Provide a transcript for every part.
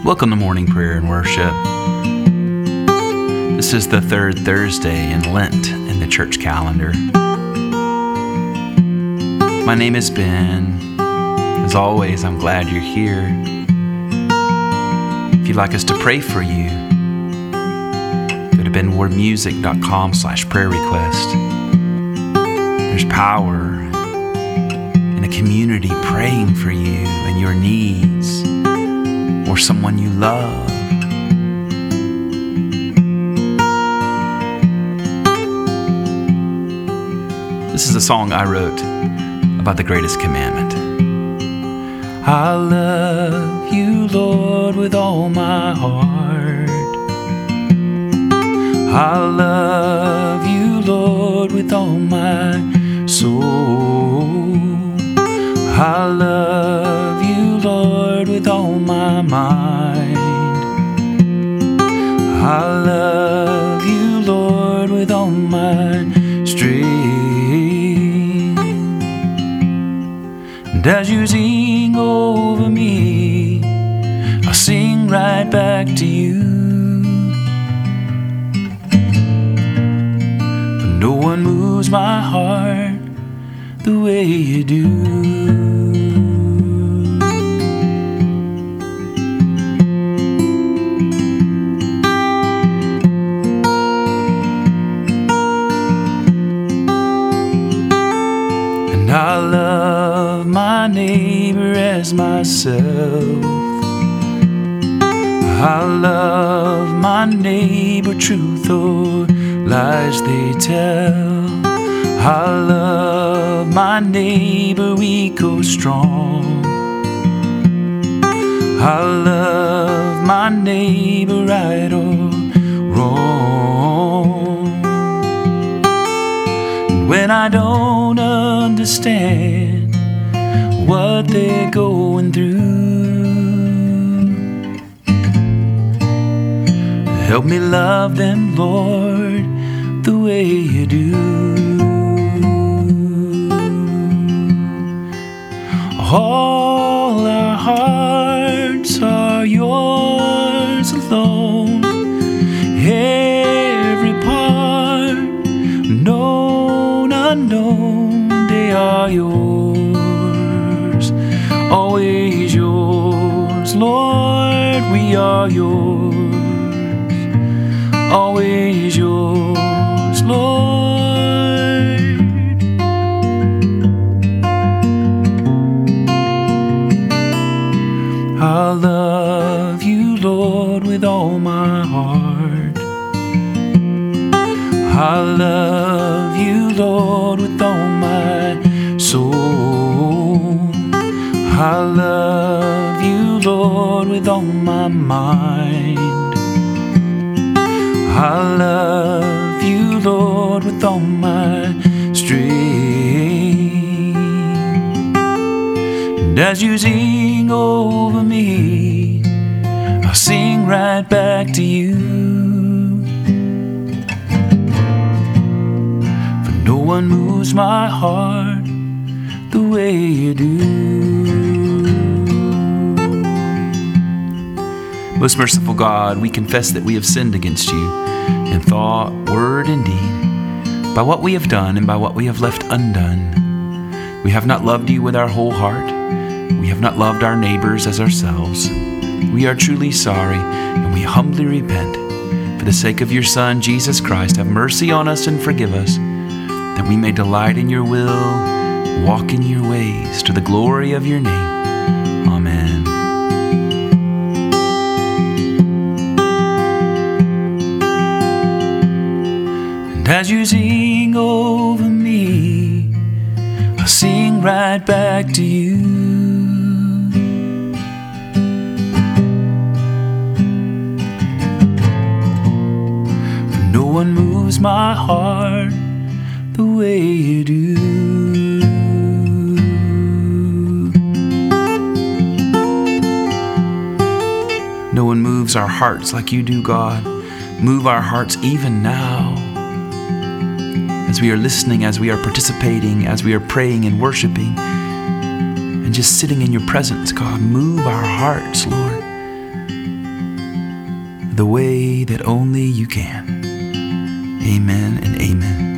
Welcome to Morning Prayer and Worship. This is the third Thursday in Lent in the church calendar. My name is Ben. As always, I'm glad you're here. If you'd like us to pray for you, go to benwardmusic.com/prayer request. There's power in a community praying for you and your needs, or someone you love. This is a song I wrote about the greatest commandment. I love you, Lord, with all my heart. I love you, Lord, with all my soul. I love you, Lord, with all my mind. I love you, Lord, with all my strength. And as you sing over me, I sing right back to you. For no one moves my heart the way you do. I love my neighbor as myself. I love my neighbor, truth or lies they tell. I love my neighbor, weak or strong. I love my neighbor, right or wrong. When I don't understand what they're going through, help me love them, Lord, the way you do. All our hearts are yours alone. Every part, unknown, they are yours, always yours, Lord, we are yours, always yours, Lord. I love you, Lord, with all my heart. I love you, Lord, with all my soul. I love you, Lord, with all my mind. I love you, Lord, with all my strength. And as you sing over me, I'll sing right back to you. No one moves my heart the way you do. Most merciful God, we confess that we have sinned against you in thought, word, and deed, by what we have done and by what we have left undone. We have not loved you with our whole heart. We have not loved our neighbors as ourselves. We are truly sorry, and we humbly repent. For the sake of your Son, Jesus Christ, have mercy on us and forgive us, that we may delight in your will, walk in your ways, to the glory of your name. Amen. And as you sing over me, I'll sing right back to you. For no one moves my heart the way you do. No one moves our hearts like you do, God. Move our hearts even now, as we are listening, as we are participating, as we are praying and worshiping, and just sitting in your presence, God. Move our hearts, Lord. the way that only you can. Amen and amen.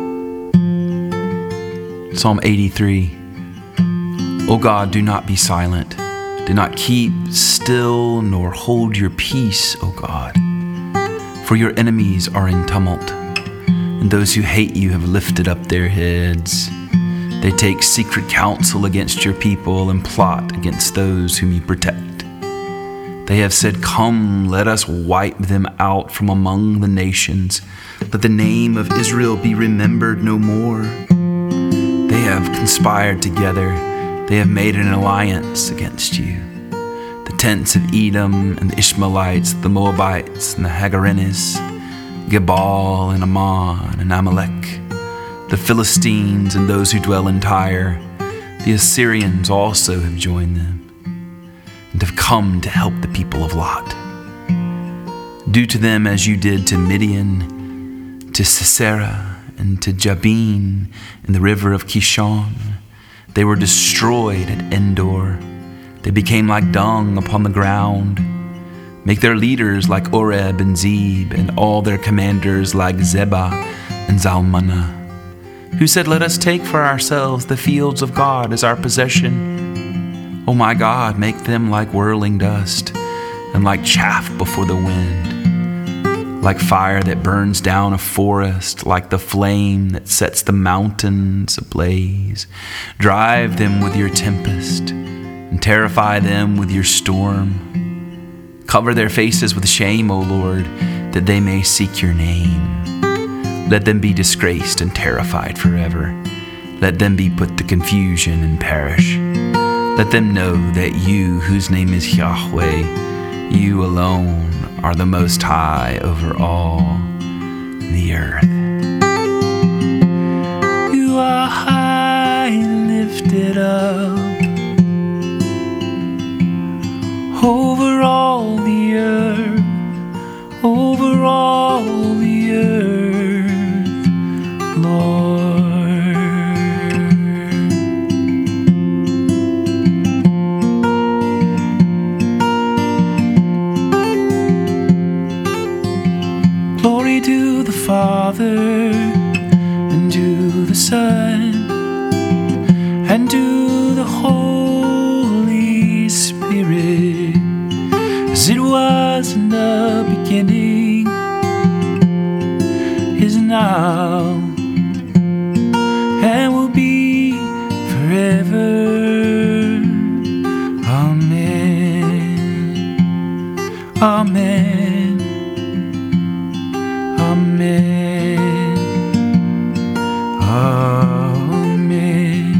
Psalm 83. O God, do not be silent. Do not keep still nor hold your peace, O God. For your enemies are in tumult, and those who hate you have lifted up their heads. They take secret counsel against your people and plot against those whom you protect. They have said, "Come, let us wipe them out from among the nations. Let the name of Israel be remembered no more." They have conspired together. They have made an alliance against you. The tents of Edom and the Ishmaelites, the Moabites and the Hagarenes, Gebal and Ammon and Amalek, the Philistines and those who dwell in Tyre. The Assyrians also have joined them and have come to help the people of Lot. Do to them as you did to Midian, to Sisera, and to Jabin in the river of Kishon. They were destroyed at Endor. They became like dung upon the ground. Make their leaders like Oreb and Zeb, and all their commanders like Zebah and Zalmunna, who said, "Let us take for ourselves the fields of God as our possession." O my God, make them like whirling dust, and like chaff before the wind, like fire that burns down a forest, like the flame that sets the mountains ablaze. Drive them with your tempest, and terrify them with your storm. Cover their faces with shame, O Lord, that they may seek your name. Let them be disgraced and terrified forever. Let them be put to confusion and perish. Let them know that you, whose name is Yahweh, you alone are the Most High over all the earth. You are high and lifted up over all the earth, over all the earth, Lord. Glory to the Father, and to the Son, and to the Holy Spirit, as it was in the beginning, is now, and will be forever. Amen. Amen. Amen. Amen.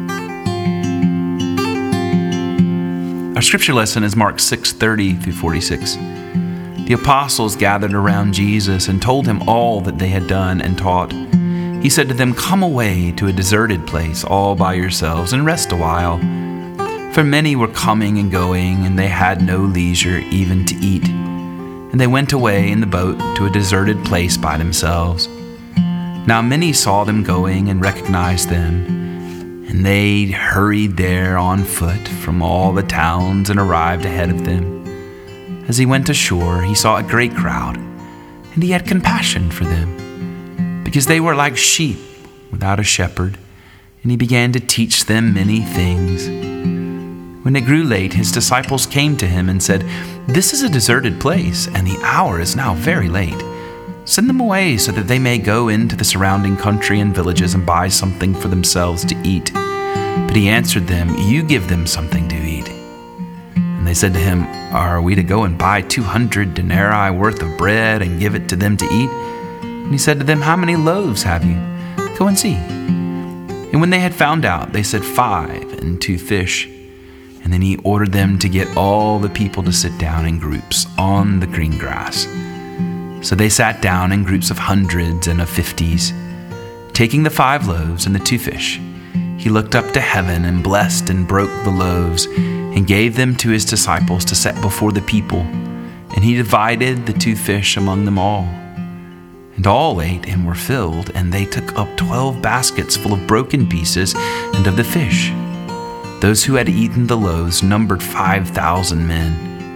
Our scripture lesson is Mark 6:30 through 46. The apostles gathered around Jesus and told him all that they had done and taught. He said to them, "Come away to a deserted place all by yourselves and rest a while." For many were coming and going, and they had no leisure even to eat. And they went away in the boat to a deserted place by themselves. Now many saw them going and recognized them, and they hurried there on foot from all the towns and arrived ahead of them. As he went ashore, he saw a great crowd, and he had compassion for them, because they were like sheep without a shepherd, and he began to teach them many things. When it grew late, his disciples came to him and said, "This is a deserted place, and the hour is now very late. Send them away so that they may go into the surrounding country and villages and buy something for themselves to eat." But he answered them, "You give them something to eat." And they said to him, "Are we to go and buy 200 denarii worth of bread and give it to them to eat?" And he said to them, "How many loaves have you? Go and see." And when they had found out, they said, 5 and 2 fish. And then he ordered them to get all the people to sit down in groups on the green grass. So they sat down in groups of hundreds and of 50s. Taking the 5 loaves and the 2 fish, he looked up to heaven and blessed and broke the loaves and gave them to his disciples to set before the people. And he divided the 2 fish among them all. And all ate and were filled, and they took up 12 baskets full of broken pieces and of the fish. Those who had eaten the loaves numbered 5,000 men.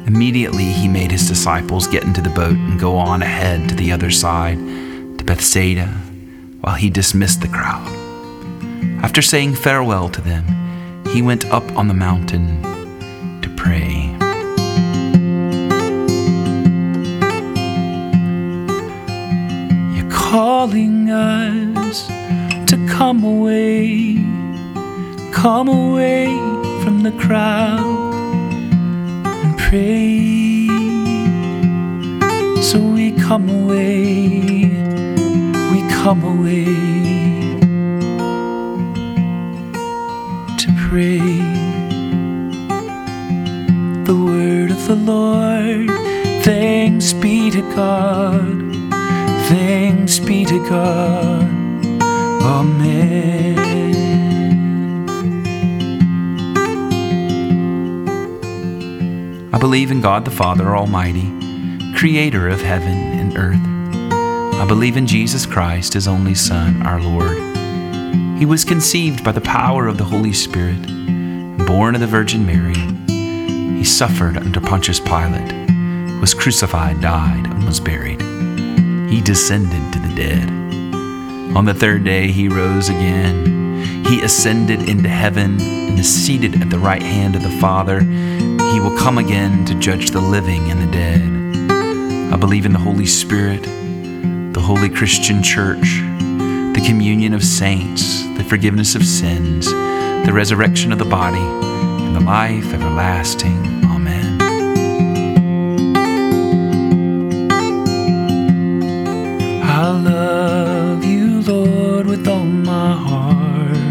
Immediately he made his disciples get into the boat and go on ahead to the other side, to Bethsaida, while he dismissed the crowd. After saying farewell to them, he went up on the mountain to pray. You're calling us to come away from the crowd and pray. So we come away to pray. The word of the Lord, thanks be to God, thanks be to God, amen. I believe in God the Father Almighty, creator of heaven and earth. I believe in Jesus Christ, his only Son, our Lord. He was conceived by the power of the Holy Spirit, born of the Virgin Mary. He suffered under Pontius Pilate, was crucified, died, and was buried. He descended to the dead. On the third day he rose again. He ascended into heaven and is seated at the right hand of the Father. He will come again to judge the living and the dead. I believe in the Holy Spirit, the Holy Christian Church, the communion of saints, the forgiveness of sins, the resurrection of the body, and the life everlasting. Amen. I love you, Lord, with all my heart.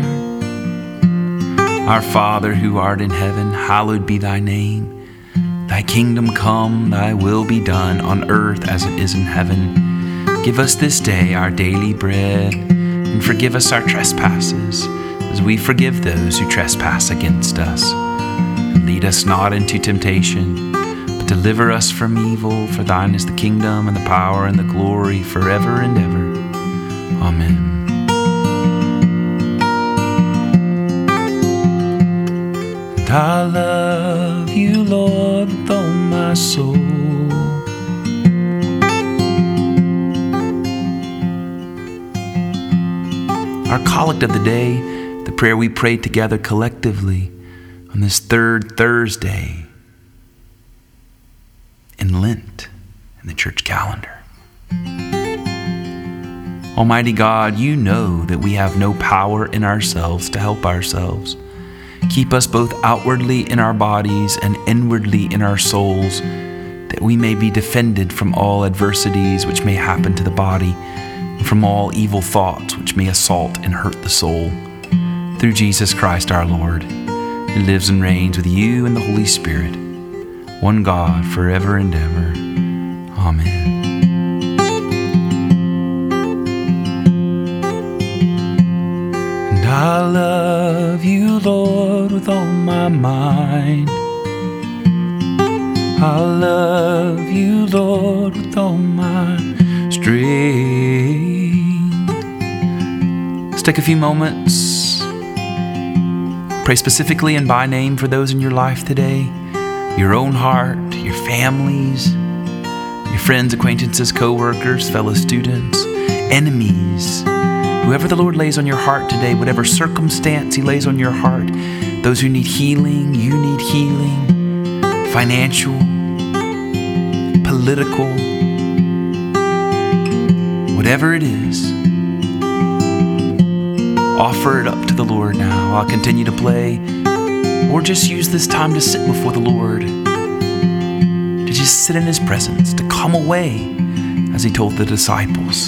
Our Father who art in heaven, hallowed be thy name. Thy kingdom come, thy will be done on earth as it is in heaven. Give us this day our daily bread, and forgive us our trespasses, as we forgive those who trespass against us. And lead us not into temptation, but deliver us from evil. For thine is the kingdom and the power and the glory forever and ever. Amen. And I love you, Lord, with all my soul. Our collect of the day, the prayer we prayed together collectively on this third Thursday in Lent in the church calendar. Almighty God, you know that we have no power in ourselves to help ourselves. Keep us both outwardly in our bodies and inwardly in our souls, that we may be defended from all adversities which may happen to the body, and from all evil thoughts which may assault and hurt the soul. Through Jesus Christ our Lord, who lives and reigns with you and the Holy Spirit, one God, forever and ever. Amen. And I love you, Lord, with all my mind. I love you, Lord, with all my strength. Let's take a few moments. Pray specifically and by name for those in your life today. Your own heart, your families, your friends, acquaintances, co-workers, fellow students, enemies. Whoever the Lord lays on your heart today, whatever circumstance he lays on your heart, those who need healing, you need healing, financial, political, whatever it is, offer it up to the Lord now. I'll continue to play, or just use this time to sit before the Lord, to just sit in his presence, to come away, as he told the disciples.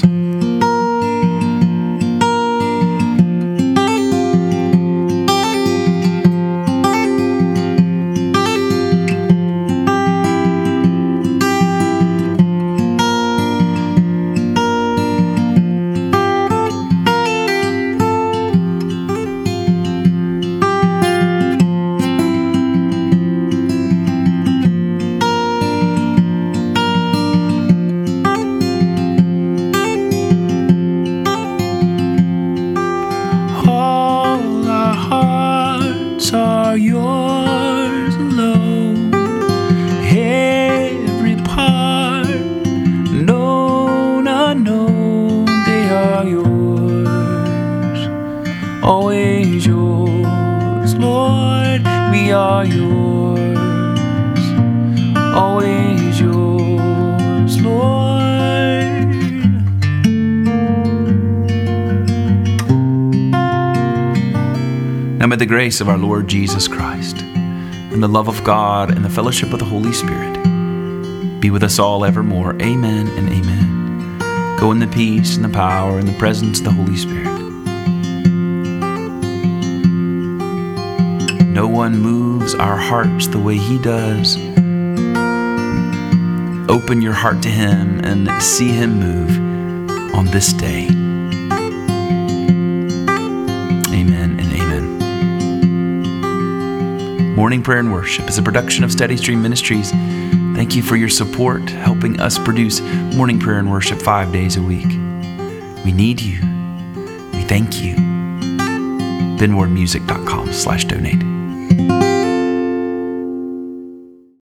are yours, always yours, Lord. Now may the grace of our Lord Jesus Christ, and the love of God, and the fellowship of the Holy Spirit be with us all evermore. Amen and amen. Go in the peace and the power and the presence of the Holy Spirit. No one moves our hearts the way He does. Open your heart to Him and see Him move on this day. Amen and amen. Morning Prayer and Worship is a production of Steady Stream Ministries. Thank you for your support, helping us produce Morning Prayer and Worship 5 days a week. We need you. We thank you. BenWardMusic.com/donate.